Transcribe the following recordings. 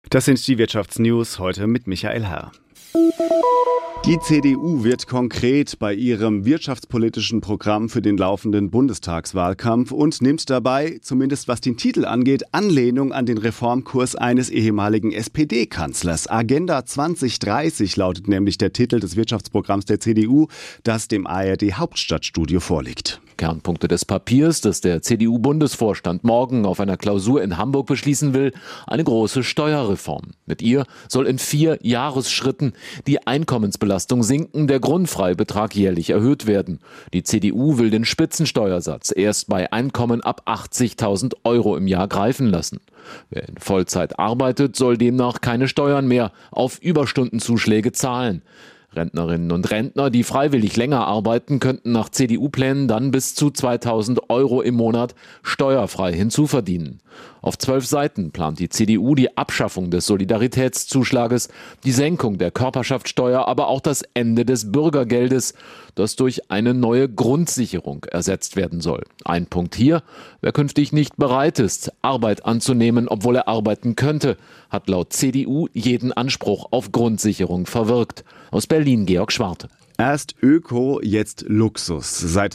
Das sind die Wirtschaftsnews heute mit Michael Herr. Die CDU wird konkret bei ihrem wirtschaftspolitischen Programm für den laufenden Bundestagswahlkampf und nimmt dabei, zumindest was den Titel angeht, Anlehnung an den Reformkurs eines ehemaligen SPD-Kanzlers. Agenda 2030 lautet nämlich der Titel des Wirtschaftsprogramms der CDU, das dem ARD Hauptstadtstudio vorliegt. Kernpunkte des Papiers, das der CDU-Bundesvorstand morgen auf einer Klausur in Hamburg beschließen will, eine große Steuerreform. Mit ihr soll in 4 Jahresschritten die Einkommensbelastung sinken, der Grundfreibetrag jährlich erhöht werden. Die CDU will den Spitzensteuersatz erst bei Einkommen ab 80.000 € im Jahr greifen lassen. Wer in Vollzeit arbeitet, soll demnach keine Steuern mehr auf Überstundenzuschläge zahlen. Rentnerinnen und Rentner, die freiwillig länger arbeiten, könnten nach CDU-Plänen dann bis zu 2.000 € im Monat steuerfrei hinzuverdienen. Auf 12 Seiten plant die CDU die Abschaffung des Solidaritätszuschlages, die Senkung der Körperschaftssteuer, aber auch das Ende des Bürgergeldes, das durch eine neue Grundsicherung ersetzt werden soll. Ein Punkt hier: Wer künftig nicht bereit ist, Arbeit anzunehmen, obwohl er arbeiten könnte, hat laut CDU jeden Anspruch auf Grundsicherung verwirkt. Aus Berlin Georg Schwarte. Erst Öko, jetzt Luxus. Seit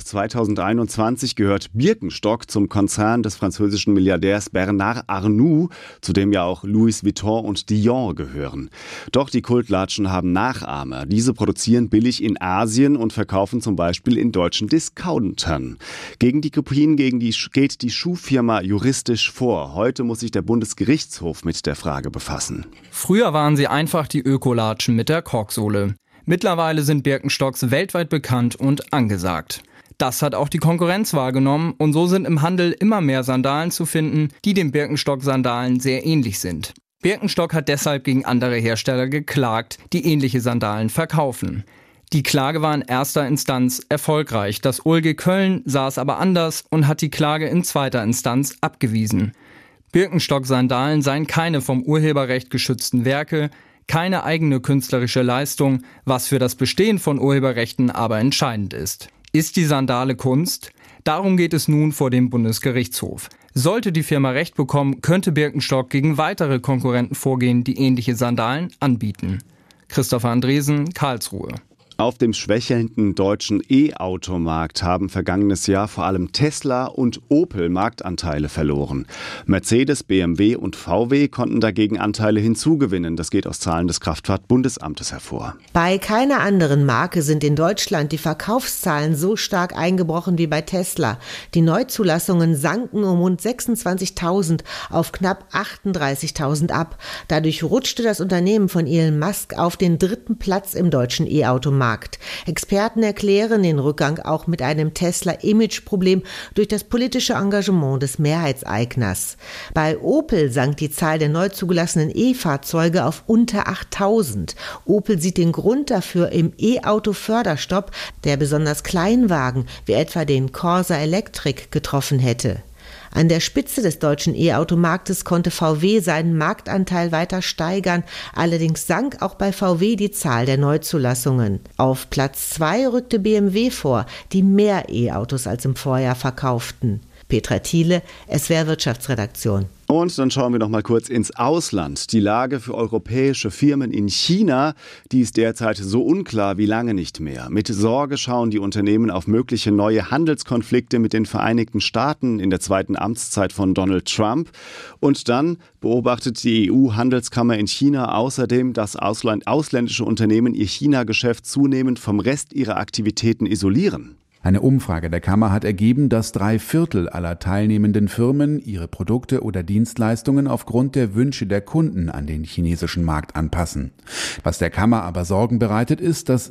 2021 gehört Birkenstock zum Konzern des französischen Milliardärs Bernard Arnault, zu dem ja auch Louis Vuitton und Dior gehören. Doch die Kultlatschen haben Nachahmer. Diese produzieren billig in Asien und verkaufen zum Beispiel in deutschen Discountern. Gegen die Kopien geht die Schuhfirma juristisch vor. Heute muss sich der Bundesgerichtshof mit der Frage befassen. Früher waren sie einfach die Ökolatschen mit der Korksohle. Mittlerweile sind Birkenstocks weltweit bekannt und angesagt. Das hat auch die Konkurrenz wahrgenommen und so sind im Handel immer mehr Sandalen zu finden, die den Birkenstock-Sandalen sehr ähnlich sind. Birkenstock hat deshalb gegen andere Hersteller geklagt, die ähnliche Sandalen verkaufen. Die Klage war in erster Instanz erfolgreich. Das OLG Köln sah es aber anders und hat die Klage in zweiter Instanz abgewiesen. Birkenstock-Sandalen seien keine vom Urheberrecht geschützten Werke, keine eigene künstlerische Leistung, was für das Bestehen von Urheberrechten aber entscheidend ist. Ist die Sandale Kunst? Darum geht es nun vor dem Bundesgerichtshof. Sollte die Firma Recht bekommen, könnte Birkenstock gegen weitere Konkurrenten vorgehen, die ähnliche Sandalen anbieten. Christopher Andresen, Karlsruhe. Auf dem schwächelnden deutschen E-Automarkt haben vergangenes Jahr vor allem Tesla und Opel Marktanteile verloren. Mercedes, BMW und VW konnten dagegen Anteile hinzugewinnen. Das geht aus Zahlen des Kraftfahrtbundesamtes hervor. Bei keiner anderen Marke sind in Deutschland die Verkaufszahlen so stark eingebrochen wie bei Tesla. Die Neuzulassungen sanken um rund 26.000 auf knapp 38.000 ab. Dadurch rutschte das Unternehmen von Elon Musk auf den 3. Platz im deutschen E-Automarkt. Experten erklären den Rückgang auch mit einem Tesla-Image-Problem durch das politische Engagement des Mehrheitseigners. Bei Opel sank die Zahl der neu zugelassenen E-Fahrzeuge auf unter 8.000. Opel sieht den Grund dafür im E-Auto-Förderstopp, der besonders Kleinwagen wie etwa den Corsa Electric getroffen hätte. An der Spitze des deutschen E-Automarktes konnte VW seinen Marktanteil weiter steigern, allerdings sank auch bei VW die Zahl der Neuzulassungen. Auf Platz 2 rückte BMW vor, die mehr E-Autos als im Vorjahr verkauften. Petra Thiele, SWR Wirtschaftsredaktion. Und dann schauen wir noch mal kurz ins Ausland. Die Lage für europäische Firmen in China, die ist derzeit so unklar wie lange nicht mehr. Mit Sorge schauen die Unternehmen auf mögliche neue Handelskonflikte mit den Vereinigten Staaten in der zweiten Amtszeit von Donald Trump. Und dann beobachtet die EU-Handelskammer in China außerdem, dass ausländische Unternehmen ihr China-Geschäft zunehmend vom Rest ihrer Aktivitäten isolieren. Eine Umfrage der Kammer hat ergeben, dass 3/4 aller teilnehmenden Firmen ihre Produkte oder Dienstleistungen aufgrund der Wünsche der Kunden an den chinesischen Markt anpassen. Was der Kammer aber Sorgen bereitet, ist, dass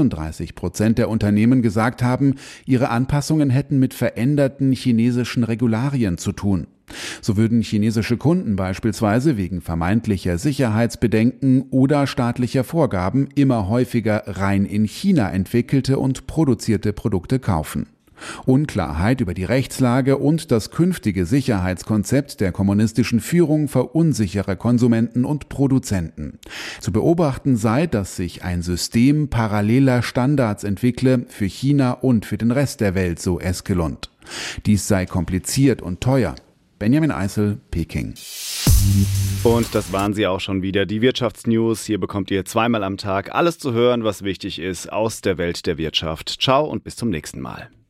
36% der Unternehmen gesagt haben, ihre Anpassungen hätten mit veränderten chinesischen Regularien zu tun. So würden chinesische Kunden beispielsweise wegen vermeintlicher Sicherheitsbedenken oder staatlicher Vorgaben immer häufiger rein in China entwickelte und produzierte Produkte kaufen. Unklarheit über die Rechtslage und das künftige Sicherheitskonzept der kommunistischen Führung verunsichere Konsumenten und Produzenten. Zu beobachten sei, dass sich ein System paralleler Standards entwickle für China und für den Rest der Welt, so Eskelund. Dies sei kompliziert und teuer. Benjamin Eisel, Peking. Und das waren sie auch schon wieder, die Wirtschaftsnews. Hier bekommt ihr zweimal am Tag alles zu hören, was wichtig ist aus der Welt der Wirtschaft. Ciao und bis zum nächsten Mal.